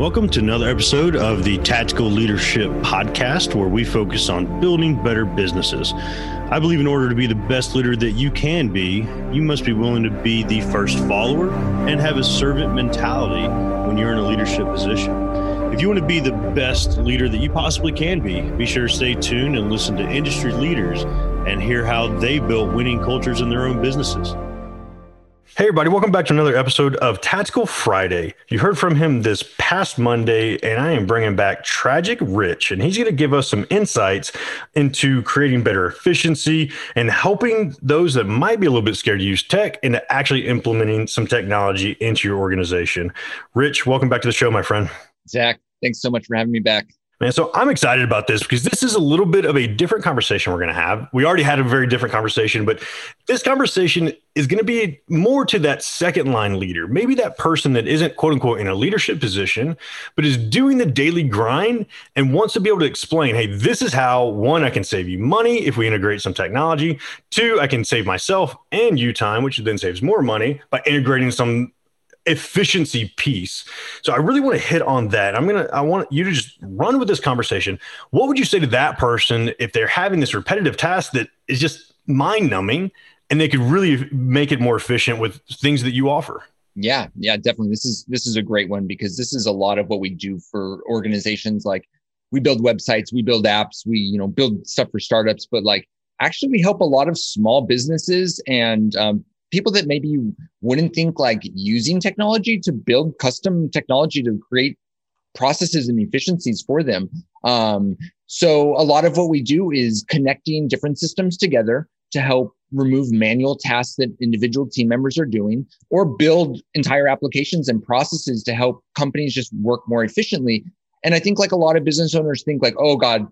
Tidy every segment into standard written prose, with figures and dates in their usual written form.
Welcome to another episode of the Tactical Leadership Podcast, where we focus on building better businesses. I believe in order to be the best leader that you can be, you must be willing to be the first follower and have a servant mentality when you're in a leadership position. If you want to be the best leader that you possibly can be sure to stay tuned and listen to industry leaders and hear how they built winning cultures in their own businesses. Hey everybody, welcome back to another episode of Tactical Friday. You heard from him this past Monday, and I am bringing back Tragic Rich, and he's going to give us some insights into creating better efficiency and helping those that might be a little bit scared to use tech into actually implementing some technology into your organization. Rich, welcome back to the show, my friend. Zach, thanks so much for having me back. Man, so I'm excited about this because this is a little bit of a different conversation we're going to have. We already had a very different conversation, but this conversation is going to be more to that second line leader, maybe that person that isn't quote unquote in a leadership position, but is doing the daily grind and wants to be able to explain, hey, this is how, one, I can save you money if we integrate some technology. Two, I can save myself and you time, which then saves more money by integrating some efficiency piece. So I really want to hit on that. I want you to just run with this conversation. What would you say to that person if they're having this repetitive task that is just mind numbing and they could really make it more efficient with things that you offer? Yeah, definitely. This is a great one because this is a lot of what we do for organizations. Like we build websites, we build apps, we, build stuff for startups, but like actually we help a lot of small businesses and, people that maybe you wouldn't think like using technology to build custom technology to create processes and efficiencies for them. So a lot of what we do is connecting different systems together to help remove manual tasks that individual team members are doing, or build entire applications and processes to help companies just work more efficiently. And I think like a lot of business owners think like, oh God,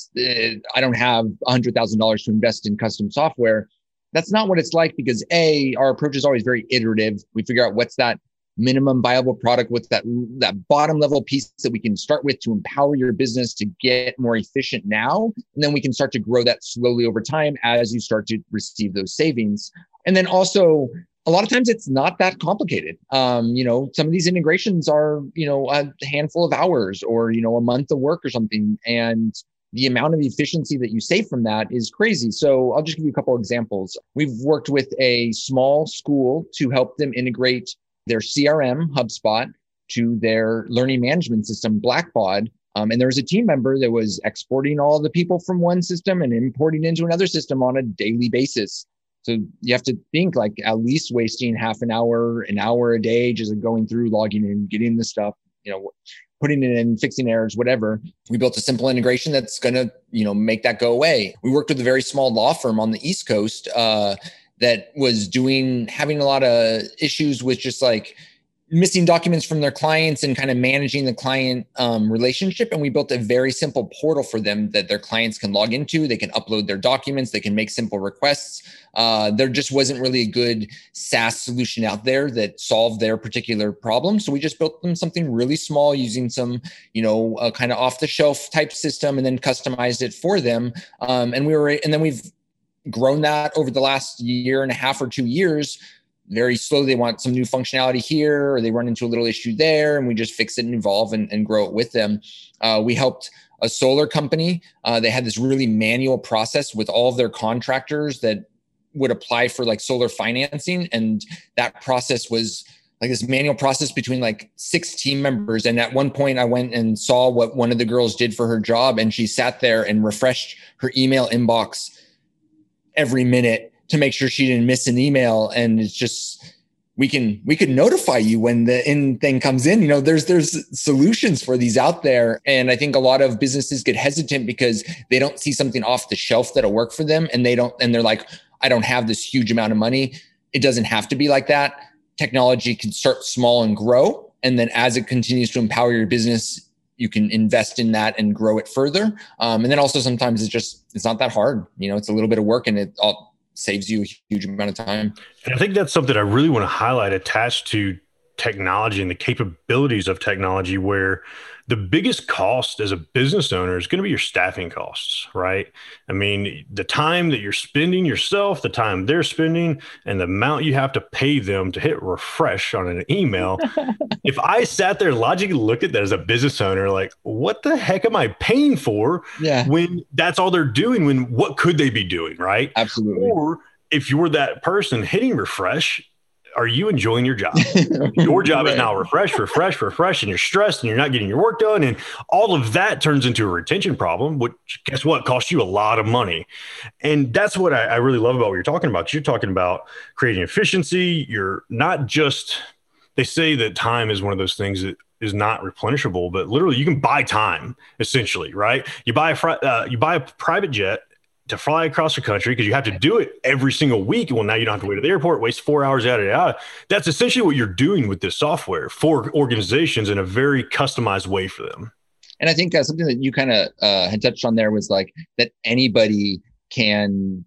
I don't have $100,000 to invest in custom software. That's not what it's like because our approach is always very iterative. We figure out what's that minimum viable product, what's that bottom level piece that we can start with to empower your business to get more efficient now. And then we can start to grow that slowly over time as you start to receive those savings. And then also, a lot of times it's not that complicated. Some of these integrations are, a handful of hours or, a month of work or something. And the amount of efficiency that you save from that is crazy. So I'll just give you a couple of examples. We've worked with a small school to help them integrate their CRM, HubSpot, to their learning management system, Blackbaud. And there was a team member that was exporting all the people from one system and importing into another system on a daily basis. So you have to think like at least wasting half an hour a day, just going through, logging in, getting the stuff, putting it in, fixing errors, whatever. We built a simple integration that's going to, make that go away. We worked with a very small law firm on the East Coast that was having a lot of issues with just like missing documents from their clients and kind of managing the client relationship. And we built a very simple portal for them that their clients can log into. They can upload their documents. They can make simple requests. There just wasn't really a good SaaS solution out there that solved their particular problem. So we just built them something really small using some, a kind of off the shelf type system and then customized it for them. And then we've grown that over the last year and a half or 2 years. Very slowly, they want some new functionality here, or they run into a little issue there, and we just fix it and evolve and grow it with them. We helped a solar company. They had this really manual process with all of their contractors that would apply for like solar financing. And that process was like this manual process between like 6 team members. And at one point I went and saw what one of the girls did for her job. And she sat there and refreshed her email inbox every minute to make sure she didn't miss an email. And it's just, we can notify you when the thing comes in. There's solutions for these out there. And I think a lot of businesses get hesitant because they don't see something off the shelf that'll work for them. And they're like, I don't have this huge amount of money. It doesn't have to be like that. Technology can start small and grow. And then as it continues to empower your business, you can invest in that and grow it further. And then also sometimes it's not that hard. It's a little bit of work and it all saves you a huge amount of time. And I think that's something I really want to highlight attached to technology and the capabilities of technology, where the biggest cost as a business owner is going to be your staffing costs, right? I mean, the time that you're spending yourself, the time they're spending, and the amount you have to pay them to hit refresh on an email. If I sat there and logically looked at that as a business owner, like, what the heck am I paying for when that's all they're doing? When what could they be doing, right? Absolutely. Or if you're that person hitting refresh, are you enjoying your job? Your job is now refresh, and you're stressed and you're not getting your work done. And all of that turns into a retention problem, which guess what? Costs you a lot of money. And that's what I really love about what you're talking about. You're talking about creating efficiency. You're not just, they say that time is one of those things that is not replenishable, but literally you can buy time essentially, right? You buy a private jet to fly across the country because you have to do it every single week. Well, now you don't have to wait at the airport, waste 4 hours out. That's essentially what you're doing with this software for organizations in a very customized way for them. And I think something that you kind of had touched on there was like that anybody can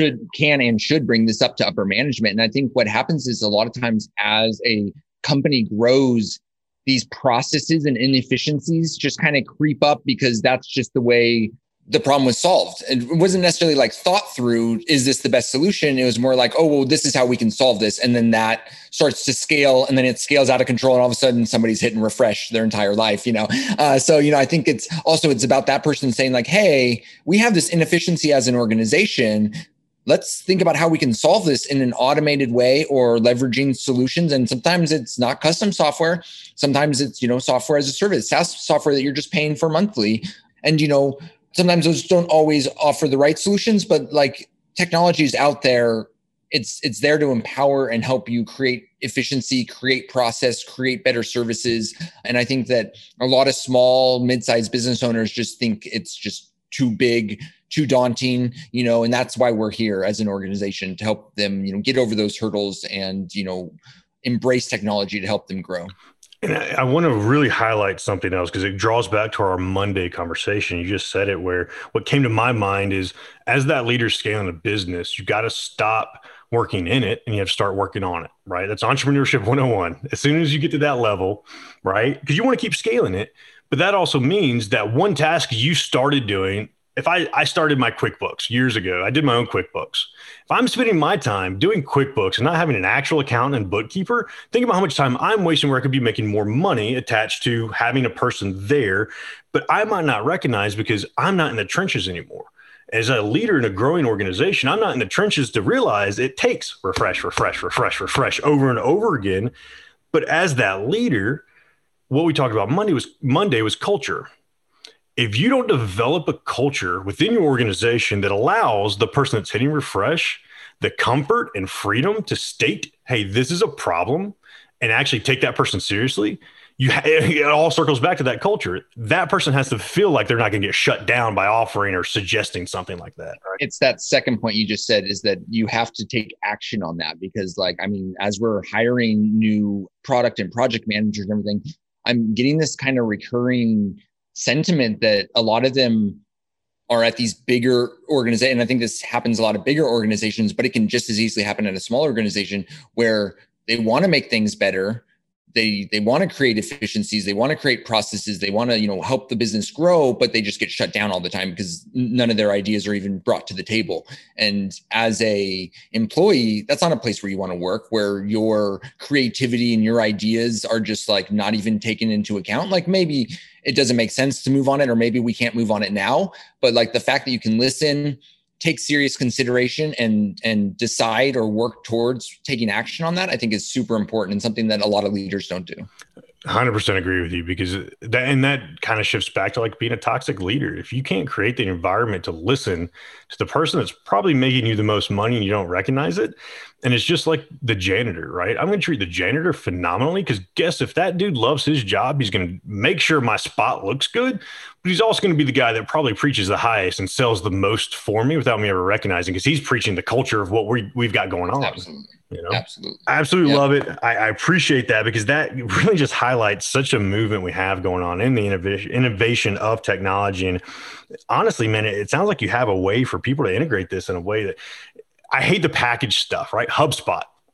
and should bring this up to upper management. And I think what happens is a lot of times as a company grows, these processes and inefficiencies just kind of creep up because that's just the way the problem was solved. And it wasn't necessarily like thought through, is this the best solution? It was more like, oh, well, this is how we can solve this. And then that starts to scale, and then it scales out of control. And all of a sudden somebody's hitting refresh their entire life, So, I think it's about that person saying like, hey, we have this inefficiency as an organization. Let's think about how we can solve this in an automated way or leveraging solutions. And sometimes it's not custom software. Sometimes it's, software as a service, SaaS software that you're just paying for monthly. And, sometimes those don't always offer the right solutions, but like technology is out there. It's there to empower and help you create efficiency, create process, create better services. And I think that a lot of small, mid-sized business owners just think it's just too big, too daunting, and that's why we're here as an organization to help them, get over those hurdles and, embrace technology to help them grow. And I want to really highlight something else because it draws back to our Monday conversation. You just said it, where what came to my mind is as that leader scaling a business, you got to stop working in it and you have to start working on it, right? That's entrepreneurship 101. As soon as you get to that level, right? Because you want to keep scaling it. But that also means that one task you started doing, if I started my QuickBooks years ago, I did my own QuickBooks. If I'm spending my time doing QuickBooks and not having an actual accountant and bookkeeper, think about how much time I'm wasting where I could be making more money attached to having a person there, but I might not recognize because I'm not in the trenches anymore. As a leader in a growing organization, I'm not in the trenches to realize it takes refresh over and over again. But as that leader, what we talked about Monday was culture. If you don't develop a culture within your organization that allows the person that's hitting refresh the comfort and freedom to state, hey, this is a problem, and actually take that person seriously, it all circles back to that culture. That person has to feel like they're not going to get shut down by offering or suggesting something like that. Right? It's that second point you just said, is that you have to take action on that because as we're hiring new product and project managers and everything, I'm getting this kind of recurring sentiment that a lot of them are at these bigger organizations. And I think this happens a lot of bigger organizations, but it can just as easily happen at a small organization where they want to make things better. They want to create efficiencies. They want to create processes. They want to, help the business grow, but they just get shut down all the time because none of their ideas are even brought to the table. And as a employee, that's not a place where you want to work, where your creativity and your ideas are just like not even taken into account. Like maybe it doesn't make sense to move on it, or maybe we can't move on it now. But like the fact that you can listen, take serious consideration and decide or work towards taking action on that, I think is super important and something that a lot of leaders don't do. 100% agree with you, because that kind of shifts back to like being a toxic leader. If you can't create the environment to listen to the person that's probably making you the most money and you don't recognize it, and it's just like the janitor, right? I'm going to treat the janitor phenomenally because guess if that dude loves his job, he's going to make sure my spot looks good, but he's also going to be the guy that probably preaches the highest and sells the most for me without me ever recognizing, because he's preaching the culture of what we've got going on. Absolutely. Absolutely yep. Love it. I appreciate that, because that really just highlights such a movement we have going on in the innovation of technology. And honestly, man, it sounds like you have a way for people to integrate this in a way that I hate the package stuff, right? HubSpot.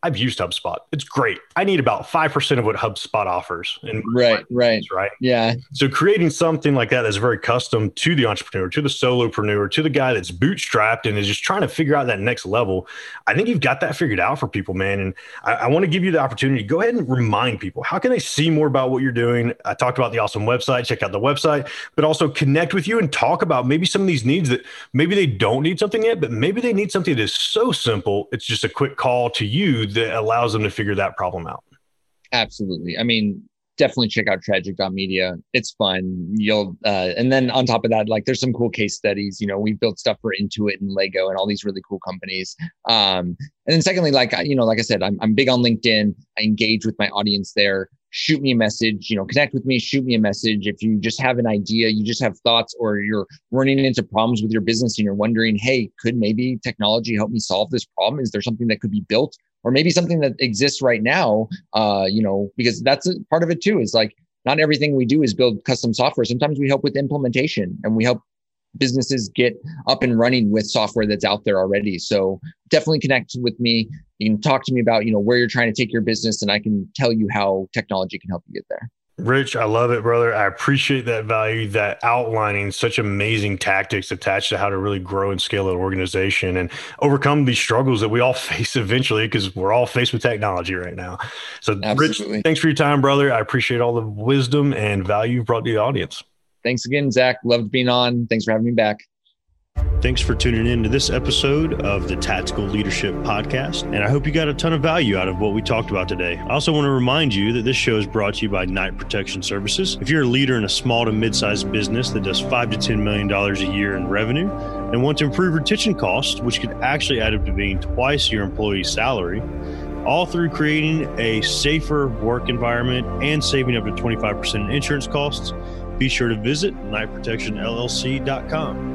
I've used HubSpot. It's great. I need about 5% of what HubSpot offers. Right. Yeah. So creating something like that that's very custom to the entrepreneur, to the solopreneur, to the guy that's bootstrapped and is just trying to figure out that next level. I think you've got that figured out for people, man. And I want to give you the opportunity to go ahead and remind people, how can they see more about what you're doing? I talked about the awesome website, check out the website, but also connect with you and talk about maybe some of these needs that maybe they don't need something yet, but maybe they need something that is so simple. It's just a quick call to you that allows them to figure that problem out. Absolutely. I mean, definitely check out tragic.media. It's fun. You'll, and then on top of that, like there's some cool case studies. You know, we've built stuff for Intuit and Lego and all these really cool companies. And then secondly, like I said, I'm big on LinkedIn. I engage with my audience there. Shoot me a message, connect with me, shoot me a message. If you just have an idea, you just have thoughts, or you're running into problems with your business and you're wondering, hey, could maybe technology help me solve this problem? Is there something that could be built? Or maybe something that exists right now, because that's a part of it too, is like not everything we do is build custom software. Sometimes we help with implementation and we help businesses get up and running with software that's out there already. So definitely connect with me. You can talk to me about, where you're trying to take your business, and I can tell you how technology can help you get there. Rich, I love it, brother. I appreciate that value, that outlining such amazing tactics attached to how to really grow and scale an organization and overcome these struggles that we all face eventually, because we're all faced with technology right now. So Absolutely. Rich, thanks for your time, brother. I appreciate all the wisdom and value you've brought to the audience. Thanks again, Zach. Loved being on. Thanks for having me back. Thanks for tuning in to this episode of the Tactical Leadership Podcast, and I hope you got a ton of value out of what we talked about today. I also want to remind you that this show is brought to you by Knight Protection Services. If you're a leader in a small to mid-sized business that does $5 to $10 million a year in revenue and want to improve retention costs, which could actually add up to being twice your employee's salary, all through creating a safer work environment and saving up to 25% in insurance costs, be sure to visit knightprotectionllc.com.